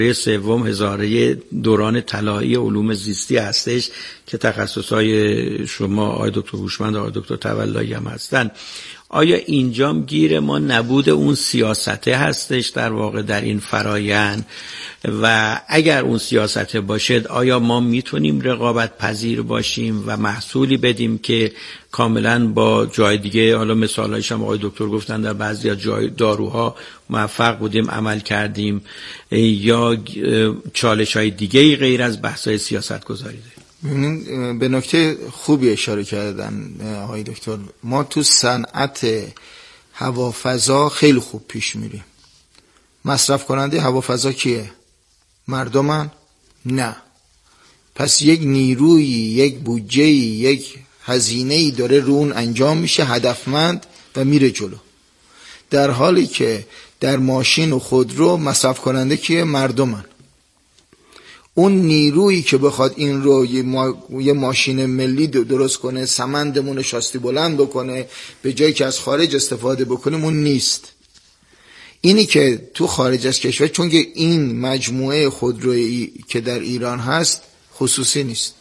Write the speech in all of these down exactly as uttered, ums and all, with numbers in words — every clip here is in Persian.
سوم هزاره دوران طلایی علوم زیستی هستش که تخصصهای شما آقای دکتر هوشمند و آقای دکتر تولایی هم هستن. آیا اینجام گیر ما نبود اون سیاسته هستش در واقع در این فرایند؟ و اگر اون سیاسته باشد آیا ما میتونیم رقابت پذیر باشیم و محصولی بدیم که کاملا با جای دیگه، حالا مثالایش هم آقای دکتر گفتن در بعضی از جای داروها موفق بودیم عمل کردیم، یا چالش های دیگه غیر از بحث های سیاست گذاری داریم؟ به نکته خوبی اشاره کردن آقای دکتر. ما تو صنعت هوافضا خیلی خوب پیش میریم. مصرف کننده هوافضا کیه؟ مردمن؟ نه. پس یک نیروی، یک بودجه، یک هزینه‌ای داره رو اون انجام میشه، هدفمند و میره جلو. در حالی که در ماشین و خودرو مصرف کننده کیه؟ مردمن. اون نیرویی که بخواد این رو یه, ما... یه ماشین ملی درست کنه، سمندمون شاستی بلند بکنه، به جایی که از خارج استفاده بکنیم، اون نیست. اینی که تو خارج از کشور، چون که این مجموعه خودرویی که در ایران هست خصوصی نیست.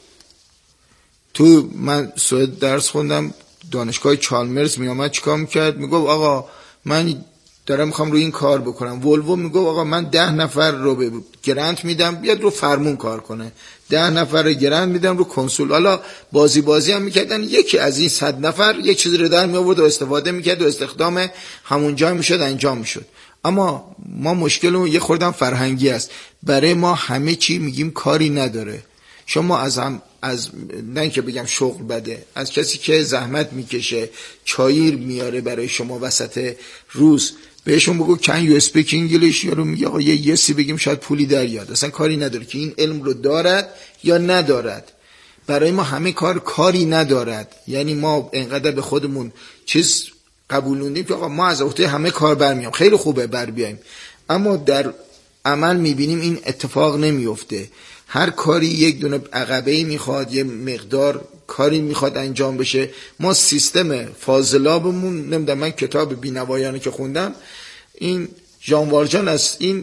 تو من سوئد درس خوندم، دانشگاه چالمرز می اومد چیکار میکرد؟ میگفت آقا من دارم میخوام روی این کار بکنم. ولوو میگفت آقا من ده نفر رو به گرانت میدم بیاد رو فرمون کار کنه، ده نفر رو گرانت میدم رو کنسول. حالا بازی بازی هم میکردن، یکی از این صد نفر یک چیزی رو در میآورد و استفاده میکرد و استخدام همونجا میشد، انجام میشد. اما ما مشکلمون یه خوردم فرهنگی است. برای ما همه چی میگیم کاری نداره. شما از هم از نه که بگم شغل بده، از کسی که زحمت میکشه، چاییر میاره برای شما وسط روز، بهشون بگو can you speak English، یارو میگه آقا یه یسی بگیم شاید پولی در بیاد. اصلا کاری نداره که این علم رو دارد یا ندارد. برای ما همه کار کاری ندارد. یعنی ما انقدر به خودمون چیز قبولوندیم که آقا ما از عهده همه کار برمیام، خیلی خوبه بر بیایم، اما در عمل میبینیم این اتفاق نمیفته. هر کاری یک دونه عقبه‌ای میخواد، یه مقدار کاری میخواد انجام بشه. ما سیستم فاضلابمون، نمیدونم، من کتاب بینوایانی که خوندم، این ژان والژان از این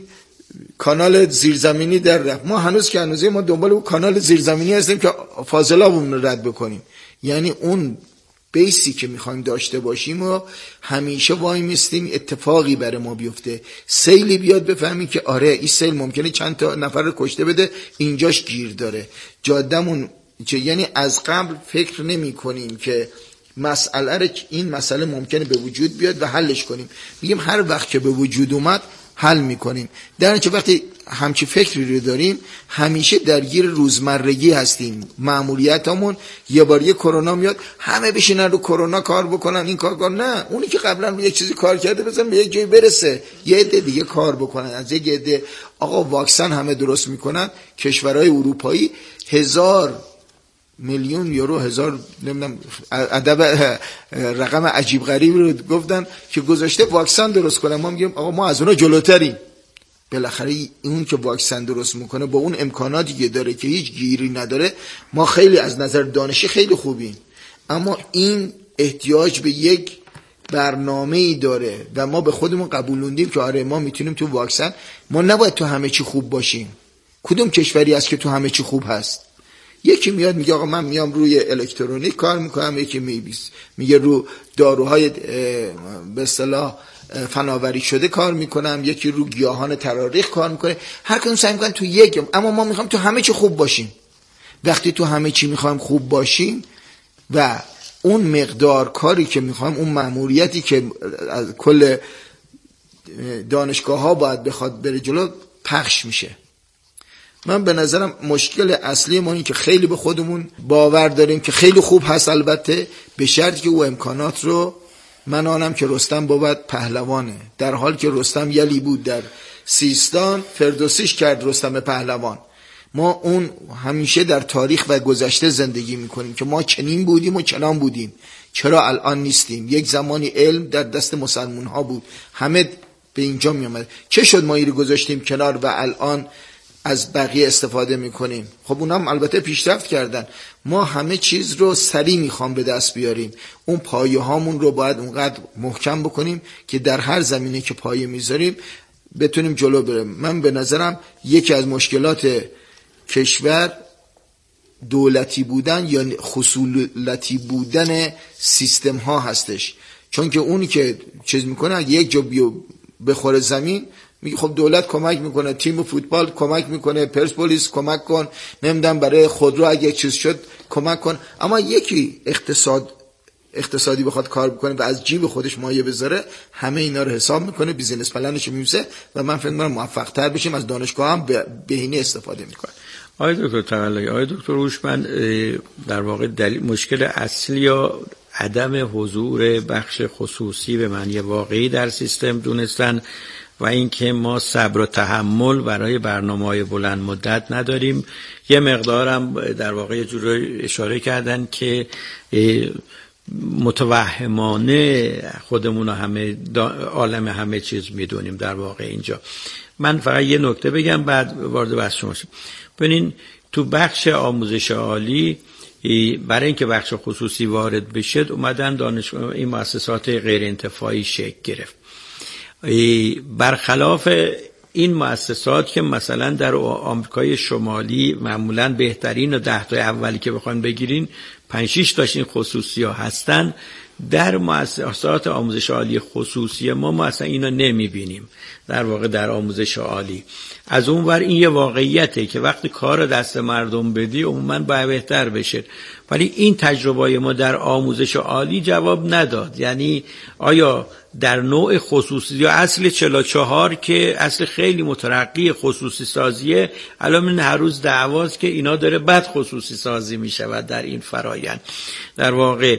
کانال زیرزمینی در رفت. ما هنوز که هنوزه ما دنبال اون کانال زیرزمینی هستیم که فاضلابمون رو رد بکنیم. یعنی اون بیسی که میخوایم داشته باشیم و همیشه وای میستیم اتفاقی برای ما بیفته، سیلی بیاد بفهمیم که آره این سیل ممکنه چند تا نفر رو کشته بده، اینجاش گیر داره جادمون. یعنی از قبل فکر نمی کنیم که مسئله رو، این مسئله ممکنه به وجود بیاد و حلش کنیم. میگیم هر وقت که به وجود اومد حل میکنیم. در نتیجه وقتی همچی فکری رو داریم همیشه درگیر روزمرگی هستیم. مأموریتمون یه بار یه کرونا میاد همه بشینن رو کرونا کار بکنن، این کار کار نه. اونی که قبلا یک چیزی کار کرده بزن به یک جایی برسه، یه عده دیگه کار بکنن. از یک عده آقا واکسن همه درست میکنن. کشورهای اروپایی هزار میلیون یورو، هزار نمیدونم عدد رقم عجیب غریبی رو گفتن که گذاشته واکسن درست کنن. ما میگیم آقا ما از اونها جلوتریم. بالاخره اون که واکسن درست میکنه با اون امکاناتی که داره که هیچ گیری نداره، ما خیلی از نظر دانشی خیلی خوبیم، اما این احتیاج به یک برنامه‌ای داره و ما به خودمون قبولوندیم که آره ما میتونیم تو واکسن، ما نباید تو همه چی خوب باشیم. کدوم کشوری است که تو همه چی خوب هست؟ یکی میاد میگه آقا من میام روی الکترونیک کار میکنم، یکی میبیست میگه رو داروهای به اصطلاح فناوری شده کار میکنم، یکی رو گیاهان تراریخ کار میکنه. هر کدوم سعی میکنن تو یک، اما ما میخوایم تو همه چی خوب باشیم. وقتی تو همه چی میخوایم خوب باشیم و اون مقدار کاری که میخوایم، اون مأموریتی که از کل دانشگاه ها باید بخواد بره جلو، پخش میشه. من به نظرم مشکل اصلی ما این که خیلی به خودمون باور داریم که خیلی خوب هست، البته به شرطی که او امکانات رو، من آنم که رستم بود پهلوانه، در حال که رستم یلی بود در سیستان، فردوسیش کرد رستم پهلوان. ما اون همیشه در تاریخ و گذشته زندگی میکنیم که ما چنین بودیم و چنان بودیم، چرا الان نیستیم؟ یک زمانی علم در دست مسلمون ها بود، همه به اینجا می آمد، چه شد ما این رو گذاشتیم کنار و الان از بقیه استفاده میکنیم؟ خب اونم البته پیشرفت کردن. ما همه چیز رو سریع میخوام به دست بیاریم. اون پایه هامون رو باید اونقدر محکم بکنیم که در هر زمینه که پایه میذاریم بتونیم جلو بریم. من به نظرم یکی از مشکلات کشور دولتی بودن یا خصولتی بودن سیستم ها هستش، چون که اونی که چیز میکنه اگه یک جا بیو بخوره زمین میگه خب دولت کمک میکنه، تیم فوتبال کمک میکنه، پرسپولیس کمک کن، نمیدونم برای خودرو اگه چیز شد کمک کن. اما یکی اقتصاد اقتصادی بخواد کار بکنه و از جیب خودش مایه بذاره، همه اینا رو حساب میکنه، بیزینس پلنش میمیسه و من فکر میکنم موفق تر بشیم، از دانشگاه هم بهینه استفاده میکنه. آقای دکتر تولایی، آقای دکتر هوشمند، در واقع دلیل مشکل اصلی یا عدم حضور بخش خصوصی به معنی واقعی در سیستم دونستن و اینکه ما صبر و تحمل برای برنامه‌های بلند مدت نداریم. یه مقدارم در واقع یه جوری اشاره کردن که متوهمانه خودمون همه عالم همه چیز میدونیم. در واقع اینجا من فقط یه نکته بگم بعد وارد بحث شما شم. ببینین تو بخش آموزش عالی برای اینکه بخش خصوصی وارد بشه اومدن دانشگاه این مؤسسات غیر انتفاعی شکل گرفت، برخلاف این مؤسسات که مثلا در آمریکای شمالی معمولا بهترین و ده تا اولی که بخواین بگیرین پنج شش تاش این خصوصی ها هستن. در مؤسسات آموزش عالی خصوصی ما ما اصلا اینا نمیبینیم. در واقع در آموزش عالی از اون ور این یه واقعیته که وقتی کار دست مردم بدی عموما باید بهتر بشه، ولی این تجربه ما در آموزش عالی جواب نداد. یعنی آیا در نوع خصوصی یا اصل چهل و چهار که اصل خیلی مترقی خصوصی سازیه، الان من هر روز دعواست که اینا داره بد خصوصی سازی می شود در این فرایند. در واقع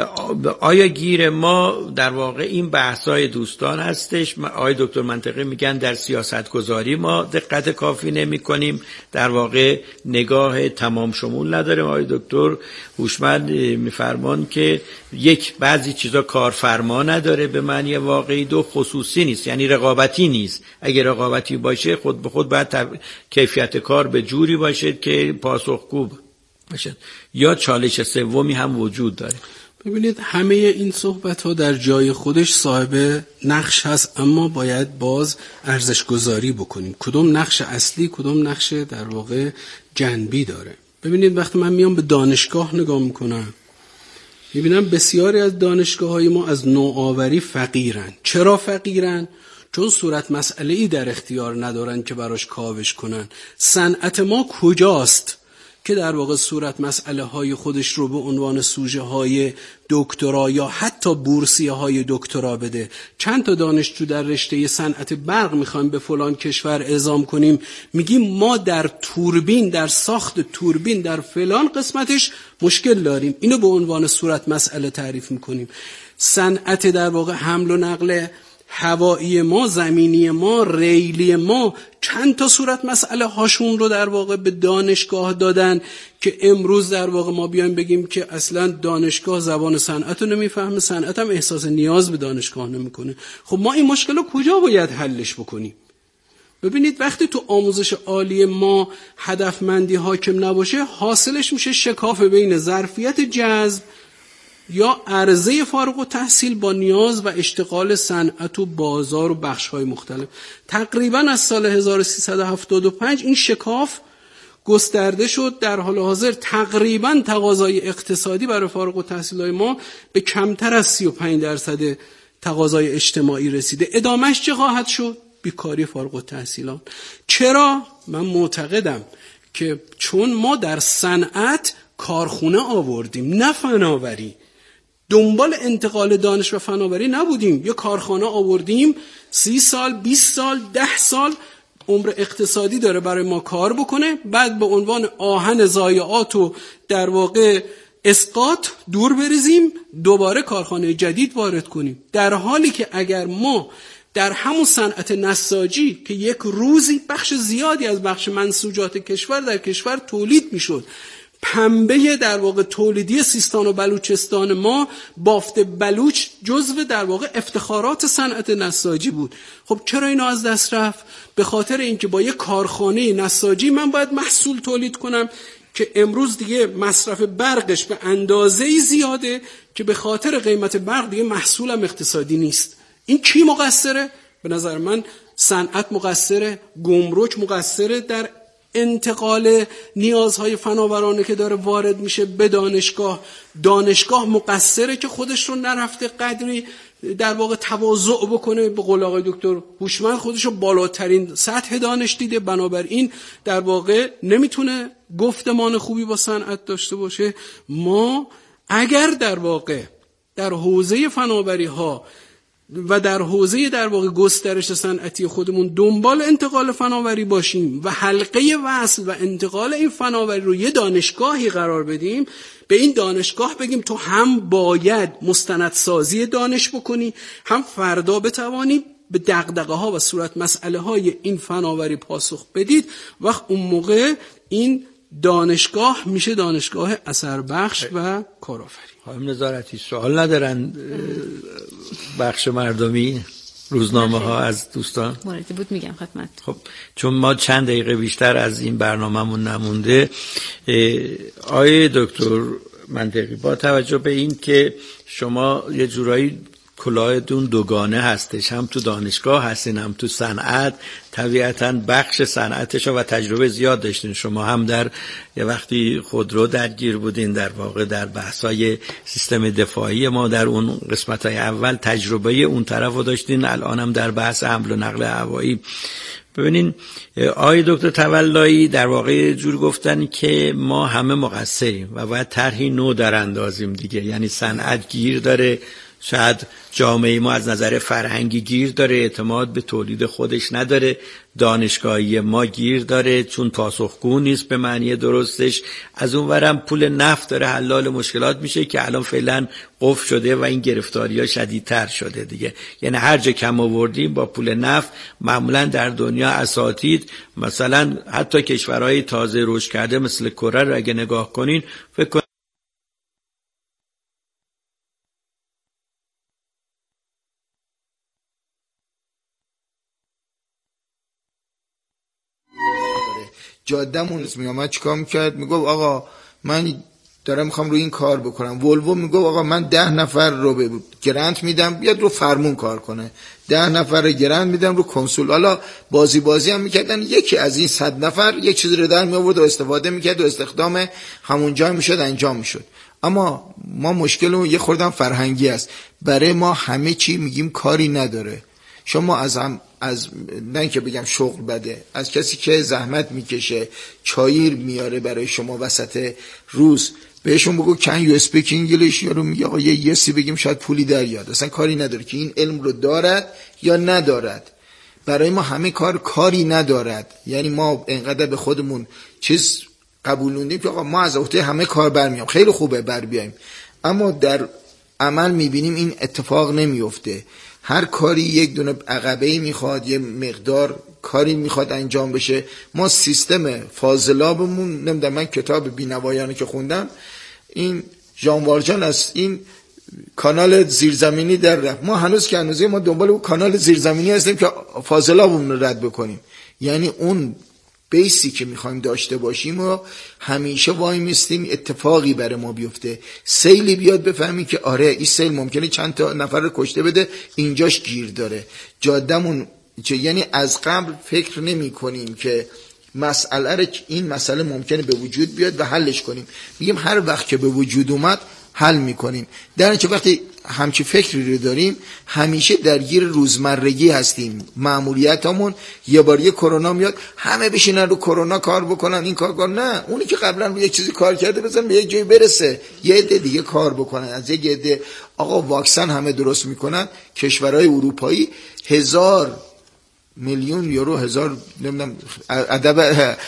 آیا گیر ما در واقع این بحثای دوستان هستش؟ آقای دکتر منطقه میگن در سیاست گذاری ما دقت کافی نمی کنیم، در واقع نگاه تمام شمول نداریم. آقای دکتر هوشمند میفرمان که یک بعضی چیزا کارفرما نداره به معنی واقعی، دو خصوصی نیست یعنی رقابتی نیست. اگر رقابتی باشه خود به خود باید تب... کیفیت کار به جوری باشه که پاسخگو باشه، یا چالش سومی هم وجود داره. ببینید همه این صحبت ها در جای خودش صاحب نقش هست، اما باید باز ارزش گذاری بکنیم کدوم نقش اصلی کدوم نقش در واقع جنبی داره. ببینید وقتی من میام به دانشگاه نگاه میکنم میبینم بسیاری از دانشگاه های ما از نوآوری فقیرن. چرا فقیرن؟ چون صورت مسئله‌ای در اختیار ندارن که براش کاوش کنن. صنعت ما کجاست که در واقع صورت مسئله های خودش رو به عنوان سوژه های دکترا یا حتی بورسیه های دکترا بده؟ چند تا دانشجو در رشته صنعت برق میخوایم به فلان کشور اعزام کنیم، میگیم ما در توربین، در ساخت توربین در فلان قسمتش مشکل داریم، اینو به عنوان صورت مسئله تعریف میکنیم. صنعت در واقع حمل و نقل هوایی ما، زمینی ما، ریلی ما، چند تا صورت مسئله هاشون رو در واقع به دانشگاه دادن که امروز در واقع ما بیایم بگیم که اصلا دانشگاه زبان صنعت رو نمیفهمه، صنعت هم احساس نیاز به دانشگاه نمیکنه. خب ما این مشکل رو کجا باید حلش بکنیم؟ ببینید وقتی تو آموزش عالی ما هدفمندی حاکم نباشه، حاصلش میشه شکاف بین ظرفیت جذب یا عرضه فارغ التحصیل با نیاز و اشتغال صنعت و بازار و بخش‌های مختلف. تقریباً از سال هزار و سیصد و هفتاد و پنج این شکاف گسترده شد. در حال حاضر تقریباً تقاضای اقتصادی برای فارغ التحصیلای ما به کمتر از سی و پنج درصد تقاضای اجتماعی رسیده. ادامهش چه خواهد شد؟ بیکاری فارغ التحصیلان. چرا؟ من معتقدم که چون ما در صنعت کارخونه آوردیم نه فناوری، دنبال انتقال دانش و فناوری نبودیم، یه کارخانه آوردیم، سی سال، بیست سال، ده سال عمر اقتصادی داره برای ما کار بکنه، بعد به عنوان آهن ضایعات و در واقع اسقاط دور بریزیم، دوباره کارخانه جدید وارد کنیم. در حالی که اگر ما در همون صنعت نساجی که یک روزی بخش زیادی از بخش منسوجات کشور در کشور تولید میشد، پنبه در واقع تولیدی سیستان و بلوچستان ما، بافت بلوچ جزو در واقع افتخارات صنعت نساجی بود. خب چرا اینو از دست رفت؟ به خاطر اینکه با یک کارخانه نساجی من باید محصول تولید کنم که امروز دیگه مصرف برقش به اندازه‌ای زیاده که به خاطر قیمت برق دیگه محصولم اقتصادی نیست. این کی مقصره؟ به نظر من صنعت مقصره، گمرک مقصره در انتقال نیازهای فناورانه که داره وارد میشه به دانشگاه. دانشگاه مقصره که خودش رو نرفته قدری در واقع تواضع بکنه، به قول آقای دکتر هوشمند خودش رو بالاترین سطح دانش دیده، بنابراین در واقع نمیتونه گفتمان خوبی با صنعت داشته باشه. ما اگر در واقع در حوزه فناوری ها و در حوزه در واقع گسترش صنعتی خودمون دنبال انتقال فناوری باشیم و حلقه وصل و انتقال این فناوری رو یه دانشگاهی قرار بدیم، به این دانشگاه بگیم تو هم باید مستندسازی دانش بکنی، هم فردا بتوانی به دغدغه ها و صورت مسئله های این فناوری پاسخ بدید، وقت اون موقع این دانشگاه میشه دانشگاه اثر بخش و کارآفرین. خانم نظارتی سوال ندارن بخش مردمی روزنامه ها از دوستان؟ موردی بود میگم خدمت. خب چون ما چند دقیقه بیشتر از این برنامه‌مون نمونده، آقای دکتر منطقی با توجه به این که شما یه جورایی کلاهتون دوگانه هستش، هم تو دانشگاه هستین هم تو صنعت، طبیعتاً بخش صنعتش و تجربه زیاد داشتین. شما هم در یه وقتی خودرو درگیر بودین، در واقع در بحث‌های سیستم دفاعی ما در اون قسمت‌های اول تجربه اون طرفو داشتین، الان هم در بحث حمل و نقل هوایی. ببینین آقای دکتر تولایی در واقع جور گفتن که ما همه مقصریم و باید طرحی نو در اندازیم دیگه، یعنی صنعت گیر داره، شاید جامعه ما از نظر فرهنگی گیر داره، اعتماد به تولید خودش نداره، دانشگاهی ما گیر داره چون پاسخگو نیست به معنی درستش، از اونورم پول نفت داره حلال مشکلات میشه که الان فعلا قفل شده و این گرفتاری ها شدیدتر شده دیگه. یعنی هر جا کم آوردیم با پول نفت، معمولا در دنیا اساتید مثلا حتی کشورهای تازه رشد کرده مثل کره رو اگه نگاه کنین، فکر کن جاده‌مون میامد چیکار میکرد؟ میگفت آقا من دارم میخوام روی این کار بکنم. ولوو میگفت آقا من ده نفر رو به گرانت میدم بیاد رو فرمون کار کنه، ده نفر رو گرانت میدم رو کنسول. حالا بازی بازی هم میکردن، یکی از این صد نفر یک چیزی رو در میآورد و استفاده میکرد و استخدام همونجا میشد انجام میشد. اما ما مشکل یه خوردم فرهنگی است، برای ما همه چی میگیم کاری نداره. شما از هم از نه که بگم شغل بده، از کسی که زحمت میکشه چایر میاره برای شما وسط روز، بهشون بگو کن یو اسپیک انگلیش، یارو میگه آقا یه یسی بگیم شاید پولی دریاد، اصلا کاری نداره که این علم رو دارد یا ندارد. برای ما همه کار کاری ندارد، یعنی ما انقدر به خودمون چیز قبولوندیم که آقا ما از عهده همه کار برمیام، خیلی خوبه بر بیایم، اما در عمل میبینیم این اتفاق نمیفته. هر کاری یک دونه عقبه‌ای میخواد، یه مقدار کاری میخواد انجام بشه. ما سیستم فاضلابمون، نمیدونم من کتاب بینوایانه که خوندم، این ژان والژان از این کانال زیرزمینی در رفت، ما هنوز که هنوزه ما دنبال اون کانال زیرزمینی هستیم که فاضلابمون رو رد بکنیم. یعنی اون بیسی که میخوایم داشته باشیم و همیشه وای میستیم اتفاقی برای ما بیفته، سیلی بیاد بفهمیم که آره این سیل ممکنه چند تا نفر رو کشته بده، اینجاش گیر داره جادمون. یعنی از قبل فکر نمی کنیم که مسئله رو، این مسئله ممکنه به وجود بیاد و حلش کنیم، میگیم هر وقت که به وجود اومد حل میکنیم. در نتیجه وقتی همچی فکری رو داریم همیشه درگیر روزمرگی هستیم. مأموریتامون یه بار یه کرونا میاد همه بشینن رو کرونا کار بکنن، این کار کار نه، اونی که قبلا رو یک چیزی کار کرده بزن به یک جایی برسه، یه عده دیگه کار بکنن. از یک عده آقا واکسن همه درست میکنن، کشورهای اروپایی هزار میلیون یورو، هزار نمیدونم ادب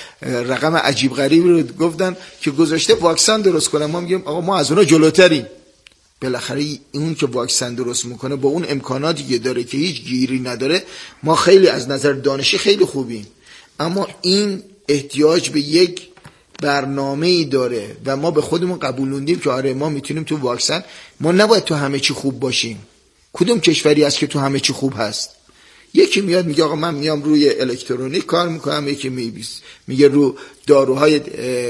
رقم عجیب غریبی رو گفتن که گذاشته واکسن درست کنن. ما میگیم آقا ما از اونها جلوتریم. بالاخره اون که واکسن درست میکنه با اون امکاناتی که داره که هیچ گیری نداره، ما خیلی از نظر دانشی خیلی خوبیم، اما این احتیاج به یک برنامه‌ای داره و ما به خودمون قبولوندیم که آره ما میتونیم تو واکسن، ما نباید تو همه چی خوب باشیم. کدوم کشوری است که تو همه چی خوب هست؟ یکی میاد میگه آقا من میام روی الکترونیک کار میکنم، یکی میبیس میگه رو داروهای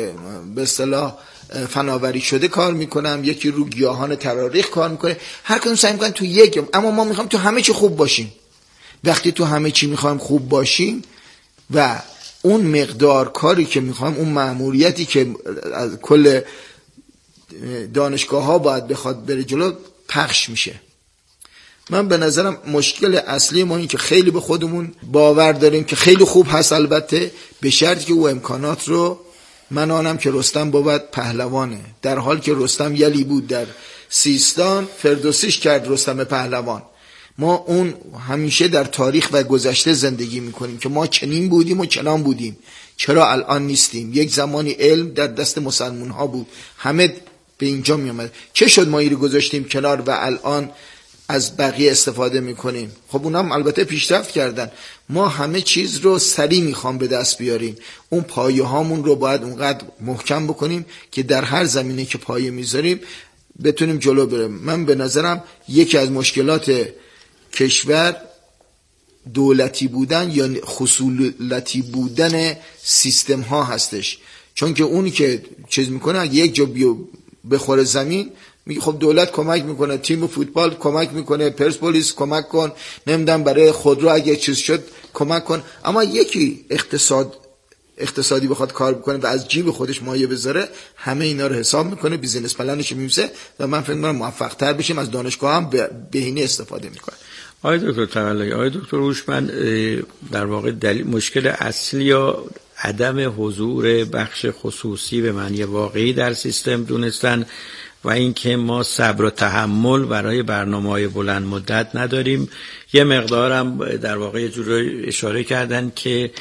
به اصطلاح فناوری شده کار میکنم، یکی رو گیاهان تراریخ کار میکنه، هر کدوم سعی میکنن تو یک، اما ما میخوام تو همه چی خوب باشیم. وقتی تو همه چی میخوایم خوب باشیم و اون مقدار کاری که میخوایم، اون مأموریتی که از کل دانشگاه ها باید بخواد بره جلو پخش میشه. من به نظرم مشکل اصلی ما این که خیلی به خودمون باور داریم که خیلی خوب هست، البته به شرطی که او امکانات رو، من آنم که رستم بود پهلوانه، در حال که رستم یلی بود در سیستان، فردوسیش کرد رستم پهلوان. ما اون همیشه در تاریخ و گذشته زندگی میکنیم که ما چنین بودیم و چنان بودیم، چرا الان نیستیم؟ یک زمانی علم در دست مسلمون ها بود، همه به اینجا میامد، چه شد ما این رو گذاشتیم کنار و الان از بقیه استفاده میکنیم؟ خب اونام البته پیشرفت کردن، ما همه چیز رو سریع میخوام به دست بیاریم. اون پایه هامون رو باید اونقدر محکم بکنیم که در هر زمینه که پایه میذاریم بتونیم جلو بریم. من به نظرم یکی از مشکلات کشور دولتی بودن یا خصولتی بودن سیستم ها هستش، چون که اونی که چیز میکنه اگه یک جا بیو بخوره زمین میگه خب دولت کمک میکنه، تیم فوتبال کمک میکنه، پرسپولیس کمک کن، نمیدونم برای خودرو اگه چیز شد کمک کن، اما یکی اقتصاد اقتصادی بخواد کار بکنه و از جیب خودش مایه بذاره، همه اینا رو حساب میکنه، بیزینس پلنش میمیسه و من فکر میکنم موفق تر بشیم، از دانشگاه هم بهینه استفاده میکنه. آقای دکتر تولایی، آقای دکتر هوشمند، در واقع دلیل مشکل اصلی یا عدم حضور بخش خصوصی به معنی واقعی در سیستم دونستن و اینکه ما صبر و تحمل برای برنامه‌های بلند مدت نداریم. یه مقدارم در واقع یه جوری اشاره کردن که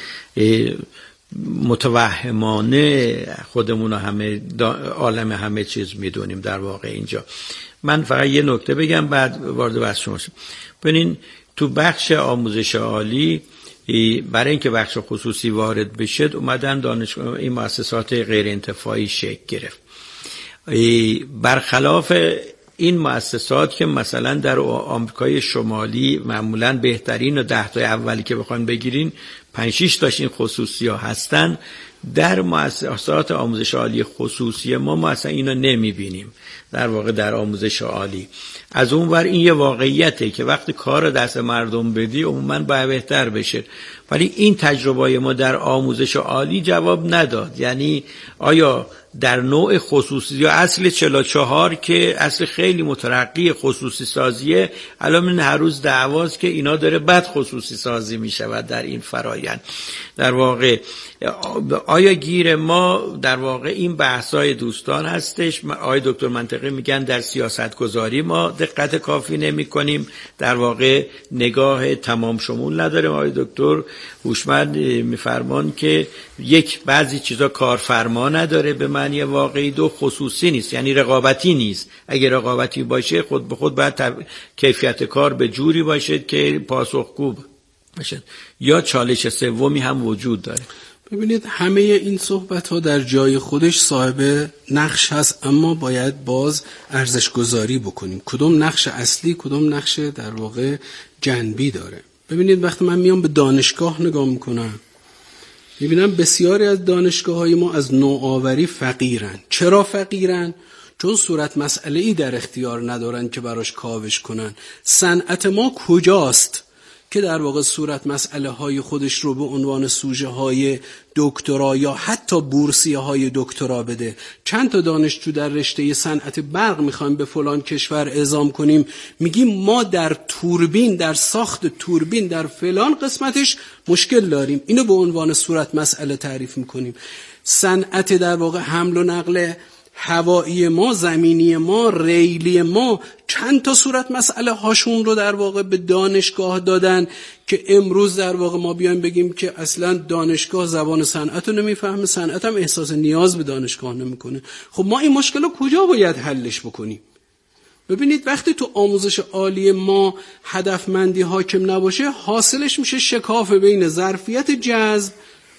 متوهمانه خودمون همه عالم همه چیز میدونیم در واقع اینجا. من فقط یه نکته بگم بعد وارد بحث شما شم. ببینین تو بخش آموزش عالی برای اینکه بخش خصوصی وارد بشه اومدن دانشگاه این مؤسسات غیر انتفاعی شکل گرفت، برخلاف این مؤسسات که مثلا در آمریکای شمالی معمولا بهترین و ده تا اولی که بخوان بگیرین پنج شش تاش این خصوصی ها هستن. در مؤسسات آموزش عالی خصوصی ما ما اصلا اینو نمیبینیم در واقع در آموزش عالی. از اون ور این یه واقعیته که وقتی کار دست مردم بدی عموما باید بهتر بشه، ولی این تجربه ما در آموزش عالی جواب نداد. یعنی آیا در نوع خصوصی یا اصل چهل و چهار که اصل خیلی مترقی خصوصی سازیه، الان من هر روز دعواست که اینا داره بد خصوصی سازی می شود در این فرایند. در واقع آیا گیر ما در واقع این بحثای دوستان هستش؟ آقای دکتر منطقی میگن در سیاست گذاری ما دقت کافی نمی کنیم، در واقع نگاه تمام شمول نداریم. آقای دکتر هوشمند میفرمان که یک بعضی چیزا کارفرما نداره به معنی واقعی، دو خصوصی نیست یعنی رقابتی نیست. اگر رقابتی باشه خود به خود باید تب... کیفیت کار به جوری باشه که پاسخگو باشه، یا چالش سومی هم وجود داره. ببینید همه این صحبت ها در جای خودش صاحب نقش هست، اما باید باز ارزش گذاری بکنیم کدوم نقش اصلی کدوم نقش در واقع جنبی داره. ببینید وقتی من میام به دانشگاه نگاه میکنم میبینم بسیاری از دانشگاه های ما از نوآوری فقیرن. چرا فقیرن؟ چون صورت مسئله ای در اختیار ندارن که براش کاوش کنن. صنعت ما کجاست که در واقع صورت مسئله های خودش رو به عنوان سوژه های دکترا یا حتی بورسیه های دکترا بده؟ چند تا دانشجو در رشته صنعت برق میخوایم به فلان کشور اعزام کنیم، میگیم ما در توربین، در ساخت توربین در فلان قسمتش مشکل داریم، اینو به عنوان صورت مسئله تعریف میکنیم. صنعت در واقع حمل و نقل هوایی ما، زمینی ما، ریلی ما، چند تا صورت مسئله هاشون رو در واقع به دانشگاه دادن که امروز در واقع ما بیایم بگیم که اصلا دانشگاه زبان صنعت رو نمیفهمه، صنعت هم احساس نیاز به دانشگاه نمیکنه. خب ما این مشکل رو کجا باید حلش بکنیم؟ ببینید وقتی تو آموزش عالی ما هدفمندی حاکم نباشه، حاصلش میشه شکاف بین ظرفیت جذب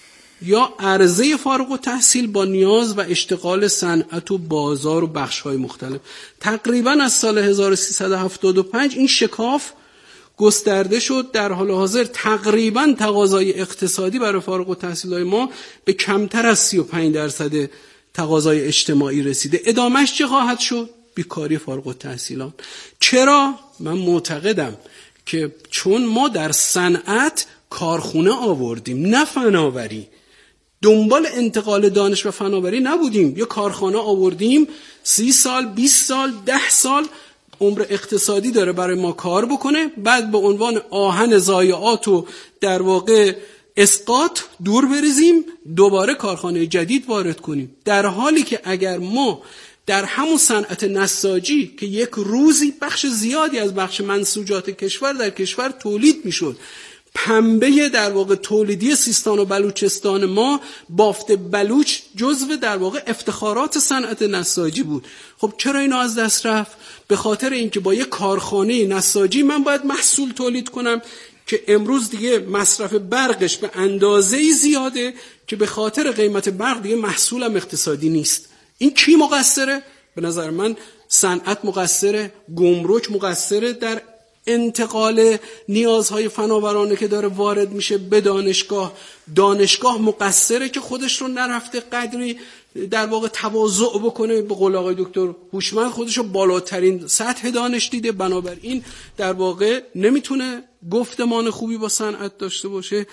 یا عرضه فارغ التحصیل با نیاز و اشتغال صنعت و بازار و بخش‌های مختلف. تقریبا از سال هزار و سیصد و هفتاد و پنج این شکاف گسترده شد. در حال حاضر تقریبا تقاضای اقتصادی برای فارغ التحصیلای ما به کمتر از سی و پنج درصد تقاضای اجتماعی رسیده. ادامهش چه خواهد شد؟ بیکاری فارغ التحصیلان. چرا؟ من معتقدم که چون ما در صنعت کارخونه آوردیم نه فناوری، دنبال انتقال دانش و فناوری نبودیم، یا کارخانه آوردیم سی سال بیست سال ده سال عمر اقتصادی داره برای ما کار بکنه، بعد به عنوان آهن ضایعات و در واقع اسقاط دور بریزیم، دوباره کارخانه جدید وارد کنیم. در حالی که اگر ما در همون صنعت نساجی که یک روزی بخش زیادی از بخش منسوجات کشور در کشور تولید میشد، پنبه در واقع تولیدی سیستان و بلوچستان ما، بافت بلوچ جزو در واقع افتخارات صنعت نساجی بود. خب چرا اینو از دست رفت؟ به خاطر اینکه با یک کارخانه نساجی من باید محصول تولید کنم که امروز دیگه مصرف برقش به اندازه‌ای زیاده که به خاطر قیمت برق دیگه محصولم اقتصادی نیست. این کی مقصره؟ به نظر من صنعت مقصره، گمرک مقصره در انتقال نیازهای فناورانه که داره وارد میشه به دانشگاه. دانشگاه مقصره که خودش رو نرفته قدری در واقع تواضع بکنه، به قول آقای دکتر هوشمند خودش رو بالاترین سطح دانش دیده، بنابراین در واقع نمیتونه گفتمان خوبی با صنعت داشته باشه.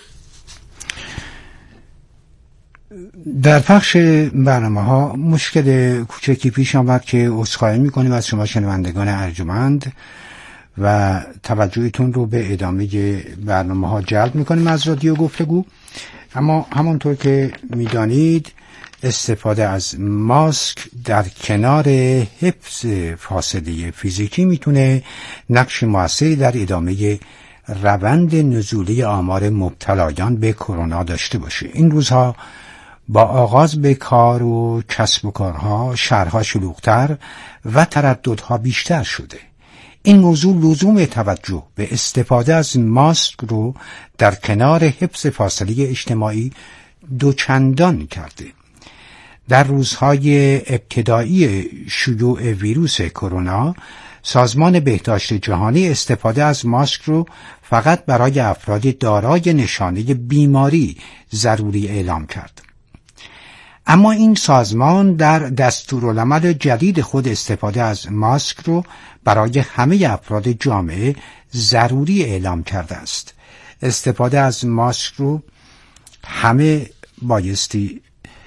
در پخش برنامه ها مشکل کوچکی پیش آمد که عذرخواهی میکنیم از شما شنوندگان ارجمند و توجهتون رو به ادامه برنامه ها جلب میکنیم از رادیو گفتگو. اما همونطور که میدانید استفاده از ماسک در کنار حفظ فاصله فیزیکی میتونه نقش موثری در ادامه روند نزولی آمار مبتلایان به کرونا داشته باشه. این روزها با آغاز به کار و کسب و کارها شهرها شلوغ‌تر و ترددها بیشتر شده. این موضوع لزوم توجه به استفاده از ماسک رو در کنار حفظ فاصله اجتماعی دوچندان کرده. در روزهای ابتدایی شیوع ویروس کرونا، سازمان بهداشت جهانی استفاده از ماسک رو فقط برای افراد دارای نشانه بیماری ضروری اعلام کرد. اما این سازمان در دستورالعمل جدید خود استفاده از ماسک رو برای همه افراد جامعه ضروری اعلام کرده است. استفاده از ماسک رو همه بایستی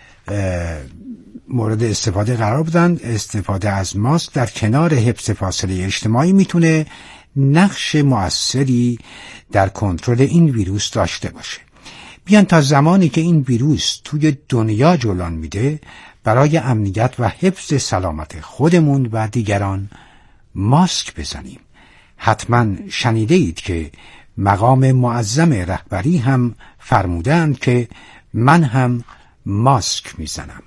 مورد استفاده قرار بدن. استفاده از ماسک در کنار حفظ فاصله اجتماعی میتونه نقش مؤثری در کنترل این ویروس داشته باشه. بیان تا زمانی که این ویروس توی دنیا جولان میده، برای امنیت و حفظ سلامت خودمون و دیگران ماسک بزنیم. حتما شنیده اید که مقام معظم رهبری هم فرمودند که من هم ماسک میزنم.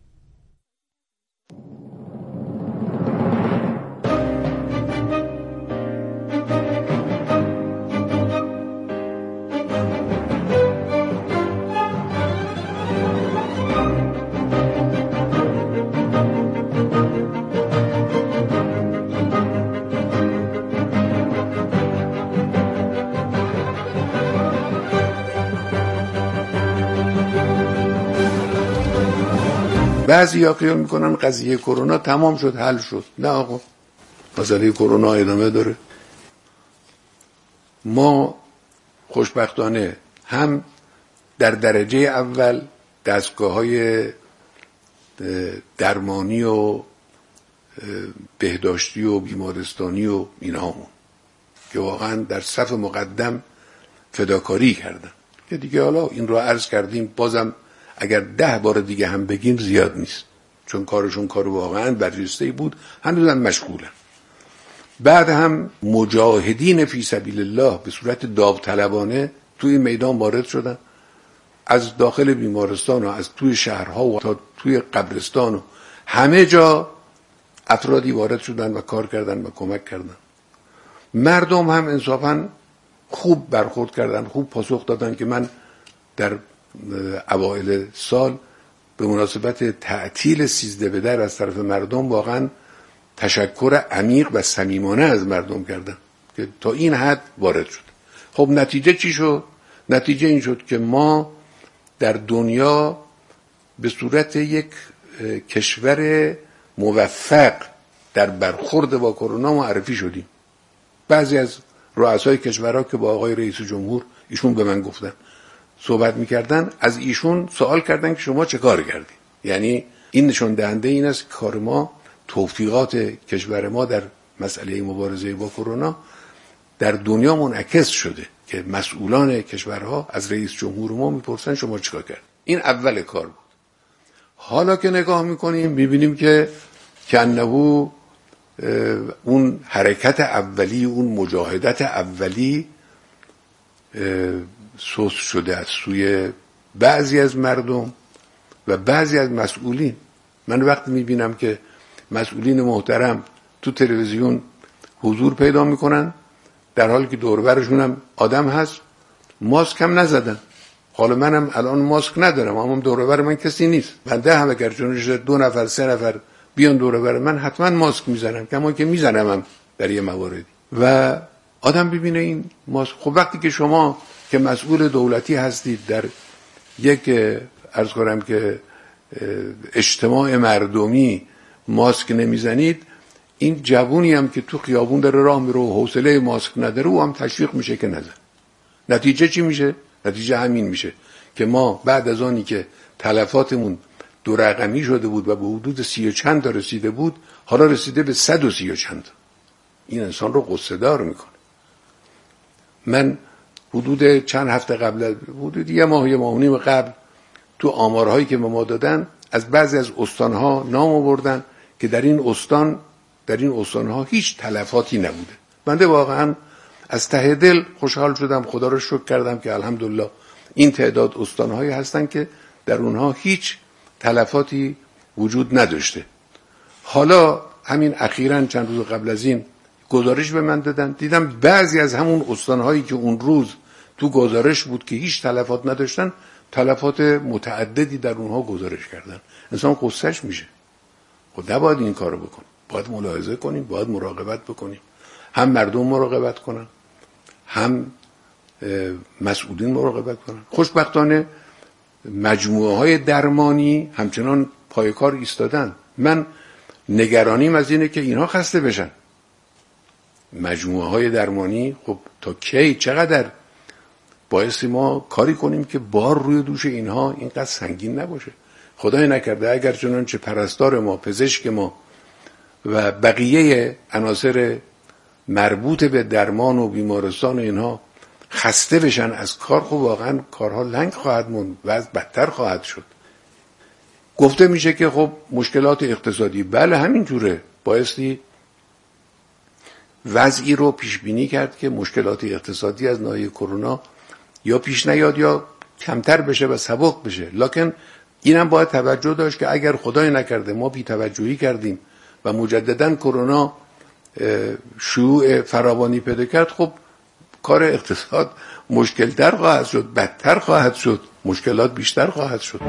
بعضی ها قیام میکنن قضیه کرونا تمام شد حل شد. نه آقا، مسئله کرونا ادامه داره. ما خوشبختانه هم در درجه اول دستگاه های درمانی و بهداشتی و بیمارستانی و اینهامون که واقعا در صف مقدم فداکاری کردن که دیگه حالا این رو عرض کردیم، بازم اگر ده بار دیگه هم بگیم زیاد نیست، چون کارشون کار واقعا برجسته‌ای بود، هنوزم مشغولن. بعد هم مجاهدین فی سبیل الله به صورت داوطلبانه توی میدان وارد شدن، از داخل بیمارستان و از توی شهرها و تا توی قبرستان و همه جا افرادی وارد شدن و کار کردن و کمک کردن. مردم هم انصافا خوب برخورد کردن، خوب پاسخ دادن که من در اوایل سال به مناسبت تعطیل سیزده به در از طرف مردم واقعا تشکر عمیق و صمیمانه از مردم کردم که تا این حد وارد شد. خب نتیجه چی شد؟ نتیجه این شد که ما در دنیا به صورت یک کشور موفق در برخورد با کرونا معرفی شدیم. بعضی از رؤسای کشورها که با آقای رئیس جمهور ایشون به من گفتن صحبت میکردن، از ایشون سوال کردن که شما چه کار کردین. یعنی این نشون دهنده این است که کار ما، توفیقات کشور ما در مسئله مبارزه با کرونا در دنیا منعکس شده که مسئولان کشورها از رئیس جمهور ما میپرسن شما چیکار کردین. این اول کار بود. حالا که نگاه میکنیم میبینیم که کنهو اون حرکت اولی، اون مجاهدت اولی سوس شده از سوی بعضی از مردم و بعضی از مسئولین. من وقتی میبینم که مسئولین محترم تو تلویزیون حضور پیدا میکنن در حالی که دور و برشون هم آدم هست، ماسک هم نزدن. حالا منم الان ماسک ندارم اما دور و بر من کسی نیست. بنده هم اگر جونش دو نفر سه نفر بیان دور و بر من حتما ماسک میزنم، کما که میزنم هم در یه مواردی. و آدم ببینه این ماسک، خب وقتی که شما که مسئول دولتی هستید در یک عرض کنم که اجتماع مردمی ماسک نمیزنید، این جوونی هم که تو خیابون داره راه میره و حوصله ماسک نداره او هم تشویق میشه که نزن. نتیجه چی میشه؟ نتیجه همین میشه که ما بعد از آنی که تلفاتمون دو رقمی شده بود و به حدود سی و چند تا رسیده بود، حالا رسیده به صد و سی و چند. این انسان رو غصه دار میکنه. من حدود چند هفته قبل، حدود یه ماه یه ماه و نیم قبل، تو آمارهایی که به ما دادن از بعضی از استانها نام آوردن که در این استان در این استانها هیچ تلفاتی نبوده. بنده واقعا از ته دل خوشحال شدم، خدا رو شکر کردم که الحمدلله این تعداد استانهایی هستن که در اونها هیچ تلفاتی وجود نداشته. حالا همین اخیراً چند روز قبل از این گزارش به من دادن، دیدم بعضی از همون استانهایی که اون روز تو گزارش بود که هیچ تلفات نداشتن، تلفات متعددی در اونها گزارش کردن. انسان قصهش میشه. خب نباید این کارو بکن. باید ملاحظه کنیم، باید مراقبت بکنیم. هم مردم مراقبت کنن، هم مسئولین مراقبت کنن. خوشبختانه مجموعه های درمانی همچنان پای کار ایستادن. من نگرانیم از اینه که اینها خسته بشن. مجموعه های درمانی خب تا کی، چقدر باعث ما کاری کنیم که بار روی دوش اینها اینقدر سنگین نباشه. خدای نکرده اگر چنانچه پرستار ما، پزشک ما و بقیه عناصر مربوط به درمان و بیمارستان اینها خسته بشن از کار، خب واقعا کارها لنگ خواهد موند و از بدتر خواهد شد. گفته میشه که خب مشکلات اقتصادی، بله همین جوره، بایستی وضعی رو پیش بینی کرد که مشکلات اقتصادی از ناحیه کرونا یا پیش نیاد یا کمتر بشه و سبک بشه. لکن اینم باید توجه داشت که اگر خدای نکرده ما بی توجهی کردیم و مجددا کرونا شیوع فراوانی پیدا کرد، خب کار اقتصاد مشکلتر خواهد شد، بدتر خواهد شد، مشکلات بیشتر خواهد شد.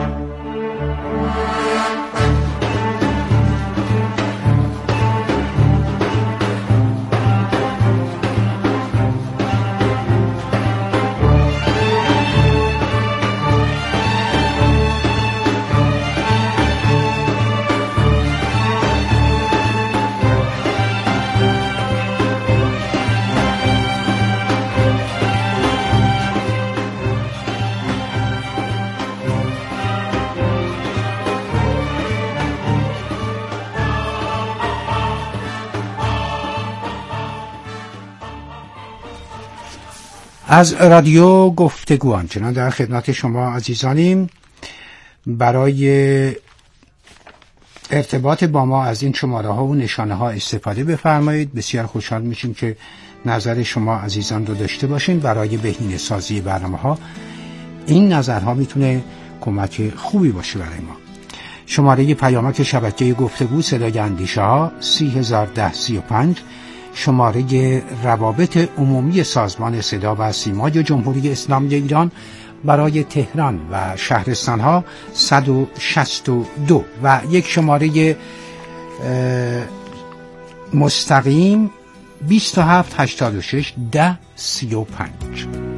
از رادیو گفتگو همچنان در خدمت شما عزیزانیم. برای ارتباط با ما از این شماره ها و نشانه ها استفاده بفرمایید. بسیار خوشحال میشیم که نظر شما عزیزان رو داشته باشین. برای بهینه سازی برنامه ها این نظرها میتونه کمک خوبی باشه برای ما. شماره پیامک شبکه گفتگو صدای اندیشه ها سی هزار ده سی و پنج، شماره روابط عمومی سازمان صدا و سیمای جمهوری اسلامی ایران برای تهران و شهرستان ها صد و شصت و دو و یک شماره مستقیم بیست و هفت هشتاد و شش ده سی و پنج.